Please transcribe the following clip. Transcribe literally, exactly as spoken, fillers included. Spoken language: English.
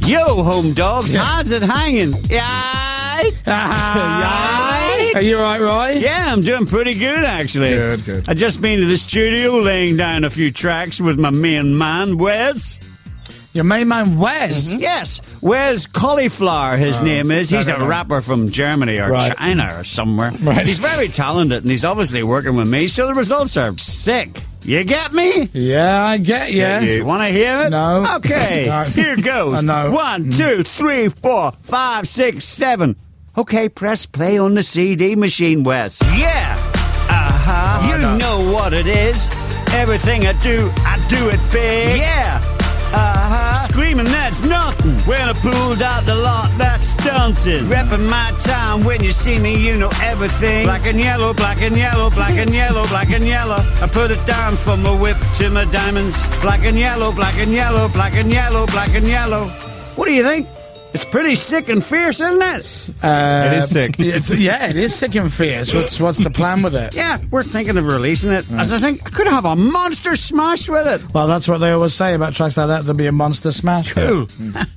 Yo, home dogs, Yeah. how's it hanging? Yay! Yay! Are you all right, Roy? Yeah, I'm doing pretty good, actually. Good, good. I just been to the studio laying down a few tracks with my main man, Wes. Your main man, Wes. Yes, Wes Cauliflower, his name is. He's no, a no. rapper from Germany or Right. China or somewhere. Right. He's very talented, and he's obviously working with me, so the results are sick. You get me? Yeah, I get you. You want to hear it? No. Okay, No. here goes. I know. One, two, three, four, five, six, seven. Okay, press play on the C D machine, Wes. Yeah. Uh-huh. Oh, you no. know what it is. Everything I do, I do it big. Yeah. Uh-huh. Screaming, that's nothing. When I pulled out the lot, that's stunting. Repping my time, when you see me, you know everything. Black and yellow, black and yellow, black and yellow, black and yellow. I put it down from my whip to my diamonds. Black and yellow, black and yellow, black and yellow, black and yellow. What do you think? It's pretty sick and fierce, isn't it? Uh, It is sick. It's, yeah, it is sick and fierce. What's, what's the plan with it? Yeah, we're thinking of releasing it. As I think, I could have a monster smash with it. Well, that's what they always say about tracks like that. There'll be a monster smash. Cool.